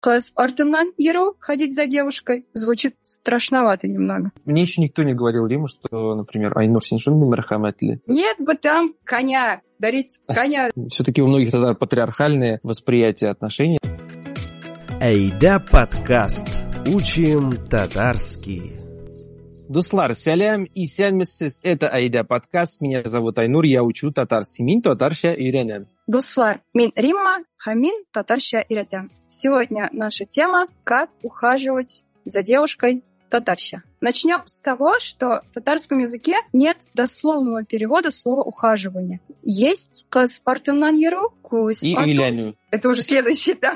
Кыз артынан йөрү, ходить за девушкой, звучит страшновато немного. Мне еще никто не говорил, Рима, что, например, Айнур, сен шундый мәрхәмәтле. Нет бы там коня, дарить коня. Все-таки у многих тогда патриархальное восприятие отношений. Айда подкаст. Учим татарский. Дуслар, сәлем и сәлмәссез. Это Айда подкаст. Меня зовут Айнур, я учу татарский. Мин татарча өйрәнәм. Дуслар, мин Римма, хамин татарча өйрәтәм. Сегодня наша тема «Как ухаживать за девушкой татарча». Начнем с того, что в татарском языке нет дословного перевода слова «ухаживание». Есть «кыз артынан йөрү», «күз И ату». өйләнү. Это уже следующий этап.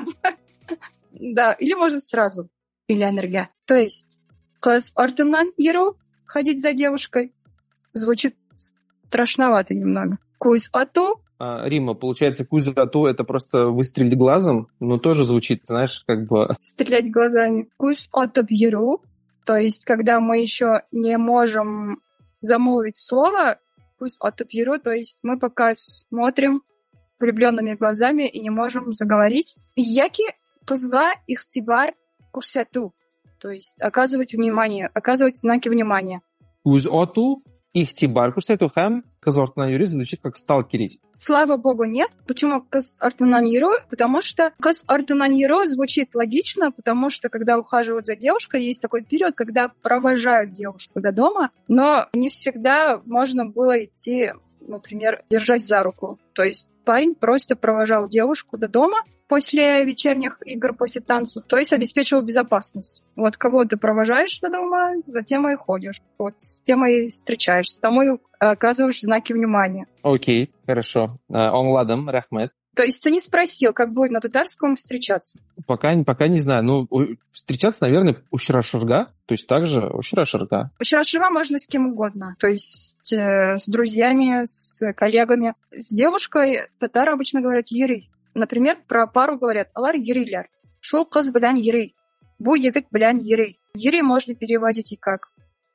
Да, или можно сразу «өйләнергә». То есть «кыз артынан йөрү», ходить за девушкой, звучит страшновато немного. «Күз ату». Рима, получается, куз ату — это просто выстрелить глазом, но тоже звучит, знаешь, как бы... Стрелять глазами. «Күз атып йөрү». То есть, когда мы еще не можем замолвить слово, «күз атып йөрү», то есть мы пока смотрим влюбленными глазами и не можем заговорить. Яки кызга ихтибар күрсәтү. То есть оказывать внимание, оказывать знаки внимания. Куз ату, ихтибар күрсәтү һәм кыз артынан йөрү звучит как сталкерить. Слава богу, нет. Почему кыз артынан йөрү? Потому что кыз артынан йөрү звучит логично, потому что когда ухаживают за девушкой, есть такой период, когда провожают девушку до дома, но не всегда можно было идти, например, держать за руку. То есть парень просто провожал девушку до дома после вечерних игр, после танцев, то есть обеспечивал безопасность. Вот кого ты провожаешь до дома, за тем и ходишь. Вот с тем и встречаешься, тому и оказываешь знаки внимания. Окей, хорошо. Аңладым, рәхмәт. То есть ты не спросил, как будет на татарском встречаться? Пока не знаю. Ну, встречаться, наверное, ушрашырга. То есть также ушрашырга. Ушрашырга можно с кем угодно. То есть с друзьями, с коллегами. С девушкой татары обычно говорят «йөрий». Например, про пару говорят «алар йөриләр». Шул кыз белән йөрий. Бу егет белән йөрий. Йөрий можно переводить и как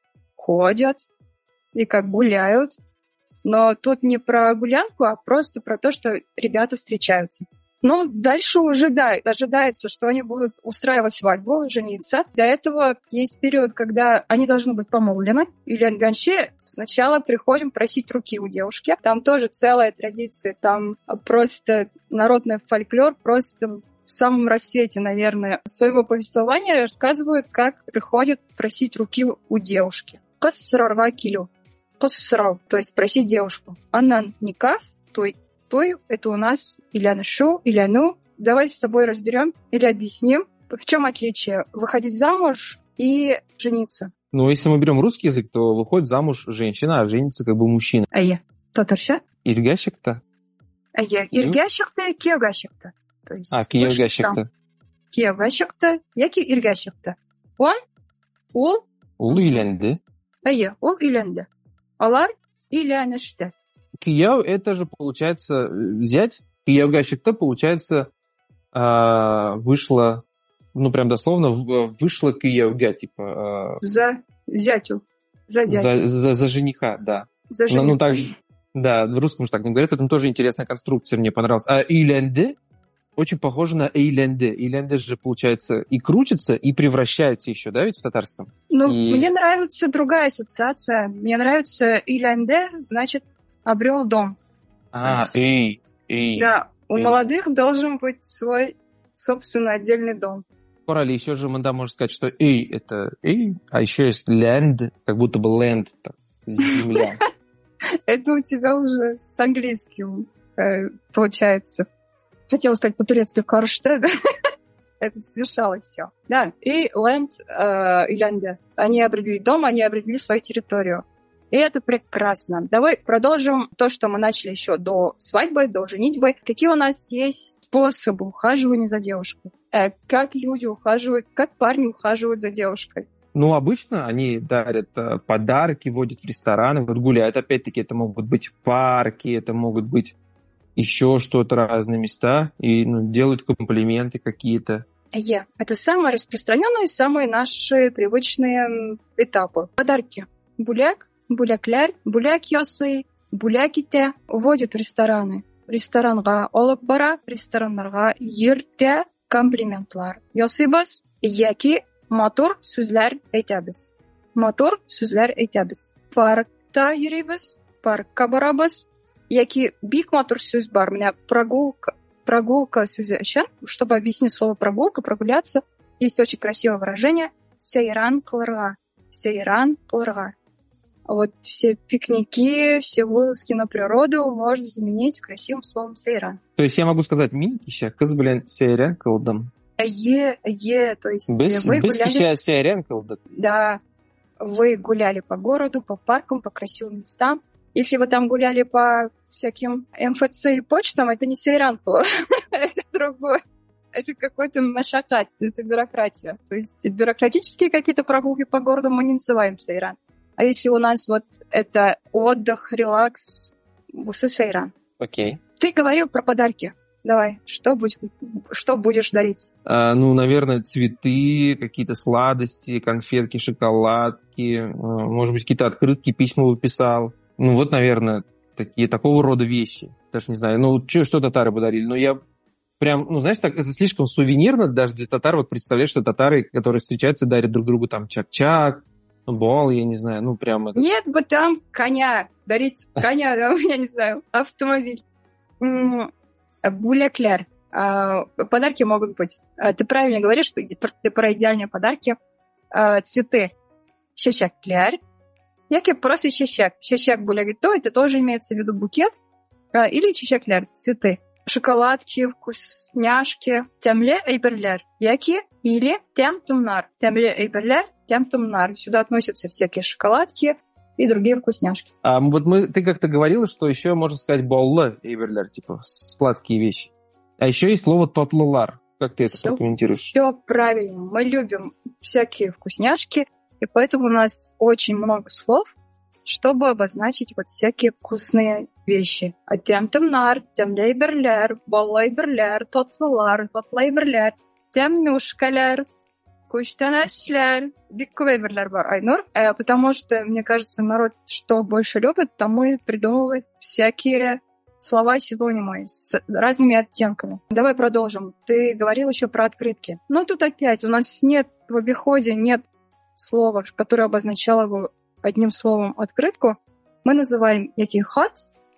ходят, и как гуляют. Но тут не про гулянку, а просто про то, что ребята встречаются. Ну, дальше уже, да, ожидается, что они будут устраивать свадьбу, жениться. До этого есть период, когда они должны быть помолвлены. Или ганче сначала приходим просить руки у девушки. Там тоже целая традиция, там просто народный фольклор, просто в самом рассвете, наверное, своего повествования рассказывают, как приходят просить руки у девушки. Кыз сорарга килү. Кыз сорау, то есть просить девушку. Аннан никах, той это у нас илянышу, иляну. Давай с тобой разберем или объясним, в чем отличие выходить замуж и жениться. Ну, если мы берем русский язык, то выходит замуж женщина, а женится как бы мужчина. Ая, татарша? Иргәшек-то? Ая, иргәшек-то, киягәшек-то. То есть киягәшек-то. Киягәшек-то, яки иргәшек-то. Ул өйләнде. Ая, ул өйләнде. Алар өйләнеште. Кияу — это же, получается, зять. Кияугащик-то, получается, вышла, ну, прям дословно, вышла кияуга, типа... За зятю. За зятю. За жениха, да. За жениха. Ну, так, да, в русском же так не говорят, поэтому тоже интересная конструкция, мне понравилась. А «үйленді» очень похоже на «эйленді». «Эйленді» же, получается, и крутится, и превращается еще, да, ведь в татарском? Ну, мне нравится другая ассоциация. Мне нравится «эйленді», значит, обрел дом. Эй. Да, у молодых должен быть свой собственный отдельный дом. Корали, еще же Манда может сказать, что «эй» — это «эй», а еще есть «land», как будто бы «land», земля. Это у тебя уже с английским получается. Хотела сказать по-турецки «карштед». Это смешалось все. Да, и «land», и «land». Они определили дом, они определили свою территорию. И это прекрасно. Давай продолжим то, что мы начали еще до свадьбы, до женитьбы. Какие у нас есть способы ухаживания за девушкой? Как люди ухаживают, как парни ухаживают за девушкой? Ну, обычно они дарят подарки, водят в рестораны, вот гуляют. Опять-таки, это могут быть парки, это могут быть еще что-то, разные места. И делают комплименты какие-то. Это самые распространенные, самые наши привычные этапы. Подарки. Буляк. Бүләкләр, бүләк ясый, бүләк итә, водит в рестораны. Ресторанга алып бара, рестораннарга йөртә, комплиментлар ясыйбыз, яки матур сүзләр әйтәбез. Матур сүзләр әйтәбез. Паркта йөрибез, паркка барабыз, яки бик матур сүз бар. Менә прогулка сүзе өчен, чтобы объяснить слово прогулка, прогуляться, есть очень красивое выражение сейран кылырга. Сейран кылырга. Вот все пикники, все вылазки на природу можно заменить красивым словом сейран. То есть я могу сказать, мин кеше кыз белән сейран кылдым. То есть Без вы гуляли... кеше сейран кылдык. Да, вы гуляли по городу, по паркам, по красивым местам. Если вы там гуляли по всяким МФЦ и почтам, это не сейран было, это другое. Это какой-то машакат, это бюрократия. То есть бюрократические какие-то прогулки по городу мы не называем сейран. А если у нас вот это отдых, релакс, бусы сейран. Окей. Ты говорил про подарки. Давай, что будешь дарить? Наверное, цветы, какие-то сладости, конфетки, шоколадки, может быть, какие-то открытки, письма выписал. Наверное, такого рода вещи. Даже не знаю, что татары подарили. Но я прям, знаешь, так, это слишком сувенирно даже для татар. Вот представляешь, что татары, которые встречаются, дарят друг другу там чак-чак, бол, я не знаю, прям это... Нет бы там коня, дарить коня, я не знаю, автомобиль. Буля-кляр. Подарки могут быть. Ты правильно говоришь, что ты про идеальные подарки. Цветы. Чечек-кляр. Яки просто чечек. Чечек буля-гито, это тоже имеется в виду букет. Или чечек-кляр, цветы. Шоколадки, вкусняшки. Темле эйберляр. Яки или тем тумнар. Темле эйберляр, тем тумнар. Сюда относятся всякие шоколадки и другие вкусняшки. Ты как-то говорила, что еще можно сказать боллы эйберляр, типа сладкие вещи. А еще есть слово тотлылар. Как ты это прокомментируешь? Все правильно. Мы любим всякие вкусняшки, и поэтому у нас очень много слов, чтобы обозначить вот всякие вкусные вещи. Тем тумнар, тем лейберляр, боллайберляр, тотлылар, тотлайберляр, тем нюшкаляр, куштанашлер, биккувейберлер бар, Айнур. Потому что, мне кажется, народ что больше любит, тому и придумывает всякие слова синонимы с разными оттенками. Давай продолжим. Ты говорил еще про открытки. Тут опять у нас нет в обиходе, нет слова, которое обозначало бы одним словом открытку. Мы называем який хат,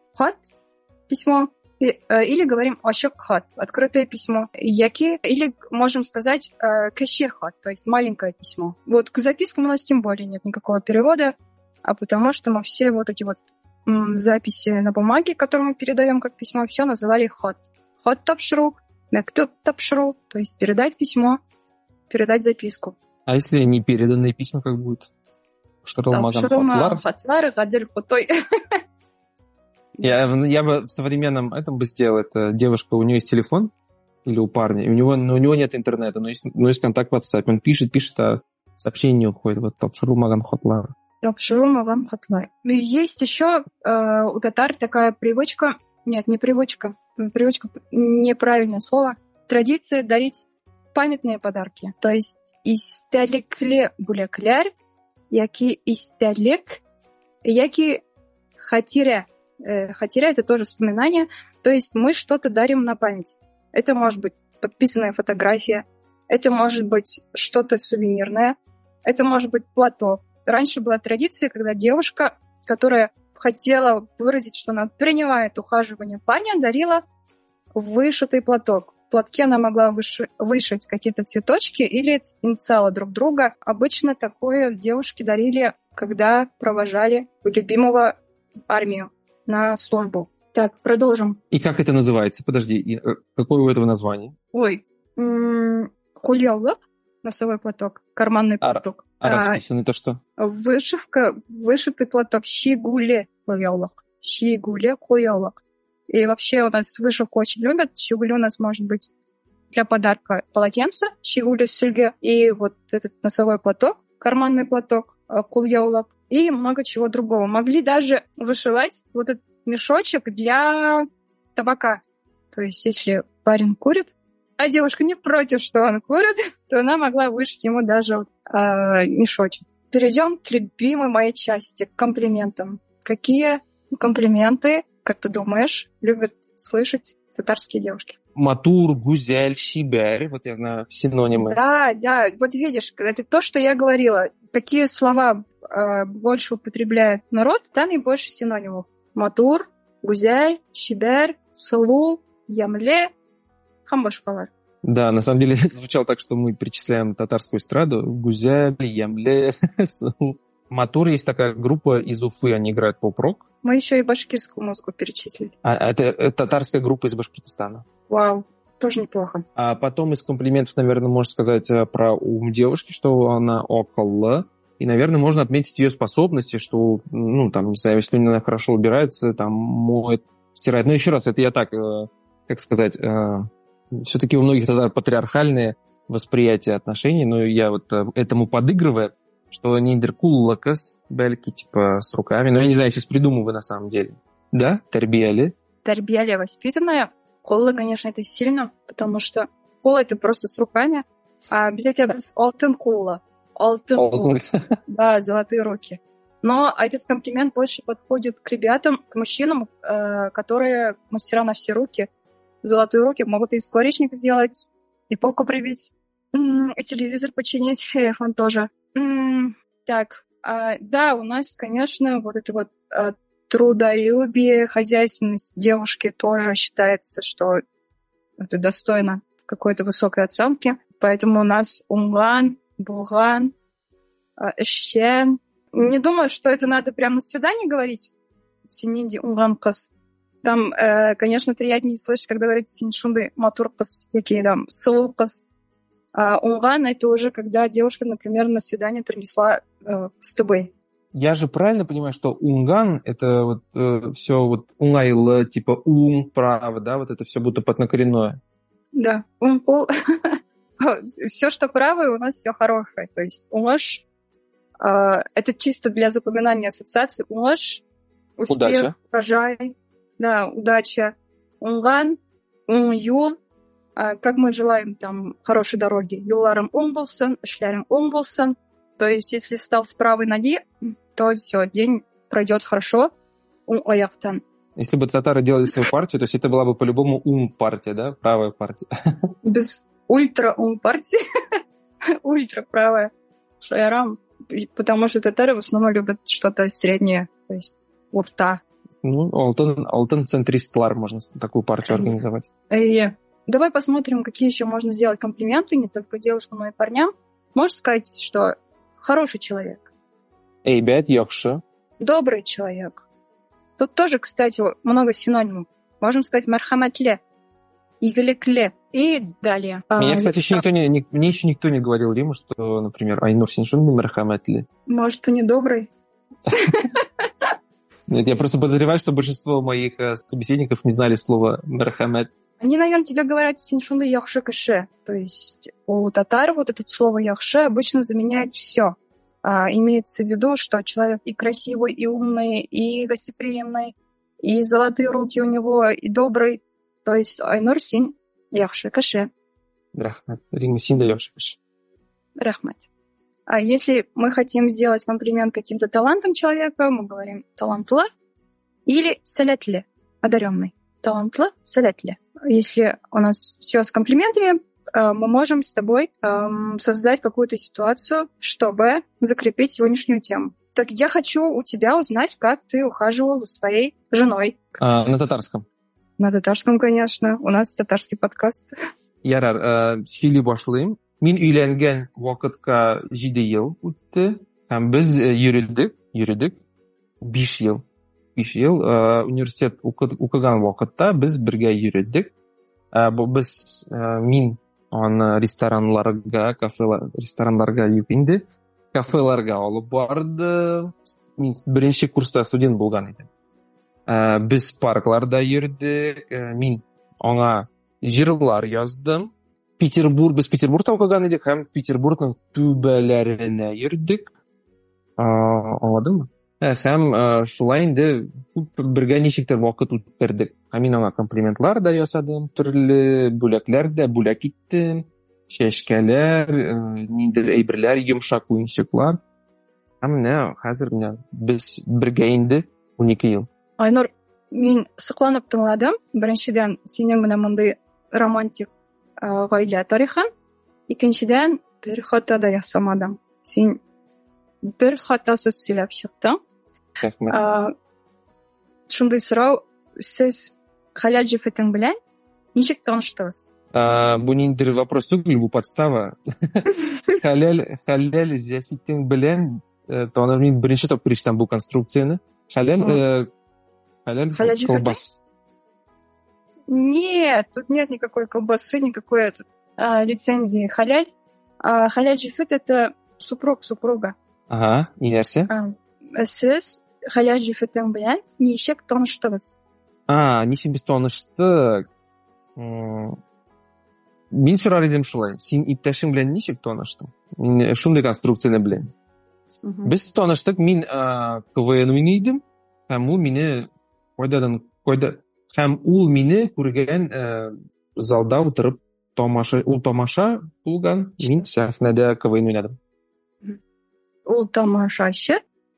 письмо, или говорим ошок хат, открытое письмо, или можем сказать кеше хат, то есть маленькое письмо. Вот к запискам у нас тем более нет никакого перевода, потому что мы все вот эти вот записи на бумаге, которые мы передаем как письмо, все называли хат. Хат тапшру, мектуб тапшру, то есть передать письмо, передать записку. А если не переданные письма, как будет? Хатлар, гадель хутой. Я бы в современном этом бы сделал это. Девушка, у нее есть телефон, или у парня, и у него нет интернета, но есть контакт в WhatsApp. Он пишет, а сообщение не уходит. Вот тапшру маган хатлар. Тапшру маган хатлар. Есть еще у татар такая привычка, нет, не привычка, неправильное слово, традиция дарить памятные подарки. То есть истәлекле бүләкләр, яки истәлек, яки хатиря. Хатиря — это тоже вспоминание. То есть мы что-то дарим на память. Это может быть подписанная фотография, это может быть что-то сувенирное, это может быть платок. Раньше была традиция, когда девушка, которая хотела выразить, что она принимает ухаживание парня, дарила вышитый платок. В платке она могла вышить какие-то цветочки или инициалы друг друга. Обычно такое девушки дарили, когда провожали любимого в армию на службу. Так, продолжим. И как это называется? Подожди, какое у этого название? Кульялык, носовой платок, карманный платок. А расписанный то что? Вышивка, вышитый платок, щигуле кульялык. Щигуле кульялык. И вообще у нас вышивку очень любят. Щигуле у нас может быть для подарка полотенце, щигуле сюльге, и вот этот носовой платок, карманный платок, кульялык, и много чего другого. Могли даже вышивать вот этот мешочек для табака. То есть, если парень курит, а девушка не против, что он курит, то она могла вышить ему даже мешочек. Перейдем к любимой моей части, к комплиментам. Какие комплименты, как ты думаешь, любят слышать татарские девушки? матур, гузель, шибер. Вот я знаю синонимы. Да, вот видишь, это то, что я говорила. Какие слова больше употребляет народ, там и больше синонимов. Матур, гузель, шибер, сылу, ямле, хамбашкалар. Да, на самом деле звучало так, что мы перечисляем татарскую эстраду. Гузель, ямле, сылу. Матур есть такая группа из Уфы, они играют поп-рок. Мы еще и башкирскую музыку перечислили. Это татарская группа из Башкортостана. Вау, тоже неплохо. А потом из комплиментов, наверное, можно сказать про ум девушки, что она около. И, наверное, можно отметить ее способности, что, ну, там, не знаю, если она хорошо убирается, там, моет, стирает. Но еще раз, это я так, как сказать, все-таки у многих татар патриархальные восприятия отношений, но я вот этому подыгрываю, что ниндеркуллакас, бельки, типа, с руками. Но я не знаю, я сейчас придумываю на самом деле. Да? Тербияли? Тербияли воспитанная. Колла, конечно, это сильно, потому что колла это просто с руками, а обязательно алтын колла. Алтын колла. Да, золотые руки. Но этот комплимент больше подходит к ребятам, к мужчинам, которые мастера на все руки. Золотые руки могут и скворечник сделать, и полку прибить, и телевизор починить, и iPhone тоже. Так, да, у нас, конечно, вот это вот трудолюбие, хозяйственность девушки тоже считается, что это достойно какой-то высокой оценки. Поэтому у нас унган, булган, эшчен. Не думаю, что это надо прямо на свидании говорить. Сининди унган кас. Там, конечно, приятнее слышать, когда говорят синшунды матур кас, какие там сылу кас. А унган — это уже когда девушка, например, на свидание принесла с тобой. Я же правильно понимаю, что унган — это вот все вот унгайлы, типа ун, право, да, вот это все будто поднакоренное. Да, унгпол. Все, что правое, у нас все хорошее. То есть унгаш — это чисто для запоминания ассоциаций. Унгаш — успех, удача. урожай, да, удача. Унган, юл. Как мы желаем там хорошей дороги. Юларым умбулсан, шлярым умбулсан. То есть, если встал с правой ноги, то все, день пройдет хорошо. Если бы татары делали свою партию, то есть это была бы по-любому ум-партия, да? Правая партия. Без ультра-ум-партии. Ультра-правая. Шайрам. Потому что татары в основном любят что-то среднее. То есть, урта. Ну, алтын-центристлар можно такую партию организовать. Давай посмотрим, какие еще можно сделать комплименты, не только девушкам, но и парням. Можешь сказать, что хороший человек. Эйбет, йохши. Добрый человек. Тут тоже, кстати, много синонимов. Можем сказать мархаматле, иглекле и далее. Меня, кстати, мне еще никто не говорил, Риму, что, например, Айнур Синшун мархаматле. Может, он не добрый? Нет, я просто подозреваю, что большинство моих собеседников не знали слова мархамат. Они, наверное, тебе говорят синшунды яхше каше. То есть у татар вот это слово яхше обычно заменяет все. Имеется в виду, что человек и красивый, и умный, и гостеприимный, и золотые руки у него, и добрый. То есть айнур син яхше каше. Рахмат. Рима син да яхше каше. Рахмат. А если мы хотим сделать комплимент каким-то талантом человека, мы говорим талантлы или салятле, одаренный. Талантлы, салятле. Если у нас все с комплиментами, мы можем с тобой создать какую-то ситуацию, чтобы закрепить сегодняшнюю тему. Так я хочу у тебя узнать, как ты ухаживал за своей женой. На татарском. На татарском, конечно. У нас татарский подкаст. Ярар, сөйлей башлыйм. Мин үйленген вакытка 7 ел үтте. Һәм без йөридек 5 ел. 5 ел университет укыган вакытта без бергә йөридек. Без мин аны ресторанларга юк инде. Кафеларга алып барды. Мин беренче курста студент булган идем. Без паркларда йөрдек. Мин аңа җырлар яздым. Без Петербургта укыган идек һәм Петербургның түбәләренә йөрдек. Аңладыңмы? Һәм шулай инде бергә ничектер вакыт үткәрдек. Мин аңа комплиментлар да ясадым, төрле бүләкләр дә бүләк иттем. Чәчкәләр, ниндидер әйберләр, йомшак уенчыклар. Һәм менә хәзер без бергә инде 12 ел. Айнур, мин сокланып тыңладым. Беренчедән, синең менә мондый романтик гаилә тарихын. Икенчедән, бер хата да ясамадың. Син бер хатасыз сөйләп чыктың. Рәхмәт. Шундый сорау, сез хәләл җефетең белән ничек таныштыгыз? Бу ниндидер вопрос түгел, бу подстава. Хәләл җефетең белән мин беренче тапкыр ишетәм бу конструкцияне. Хәләл колбас. Нет, тут нет никакой колбасы, никакой лицензии халяль. Халяль җефет — это супруга. Ага, и нәрсә? Сез халяль җефетең белән ничек таныштыгыз? Ничек без таныштык? Мин сорар идем шулай. Син иптәшең белән ничек таныштың? Мин шундый конструкцияне беләм. Без таныштык, мин КВН уйный идем, һәм ул мине күргән залда утырып тамаша булган. Мин сәхнәдә КВН уйнадым. Ул тамашачы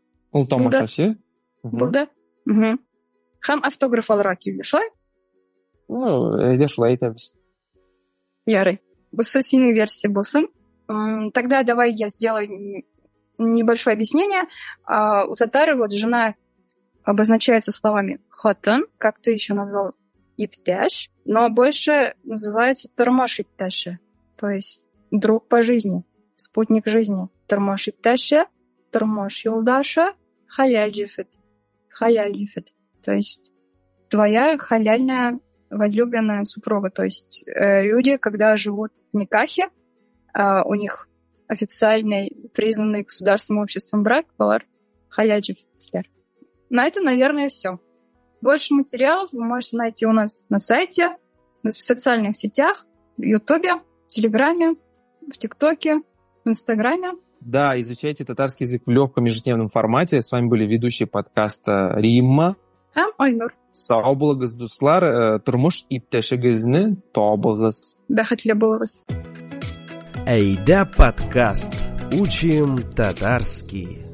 булды. Һәм автограф алырга килде, шулай? Әйдә шулай әйтәбез. Ярый. Бусы синең версия булсын. Тогда давай я сделаю небольшое объяснение. У татар вот жена обозначается словами хатын, как ты еще назвал, иптяш, но больше называется тормош иптяши, то есть друг по жизни, спутник жизни. Тормош иптяши, тормош юлдаша, халяль җефет. То есть твоя халяльная возлюбленная супруга. То есть люди, когда живут в никахе, у них официальный, признанный государственным обществом брак, балар халяль җефетләр. На это, наверное, все. Больше материалов вы можете найти у нас на сайте, в социальных сетях, в Ютубе, в Телеграме, в ТикТоке, в Инстаграме. Да, изучайте татарский язык в легком ежедневном формате. С вами были ведущие подкаста Римма һәм Айнур. Сау булыгыз, дуслар. Тормыш иптәшегезне табыгыз. Бәхетле булыгыз. Әйдә подкаст. Учим татарский.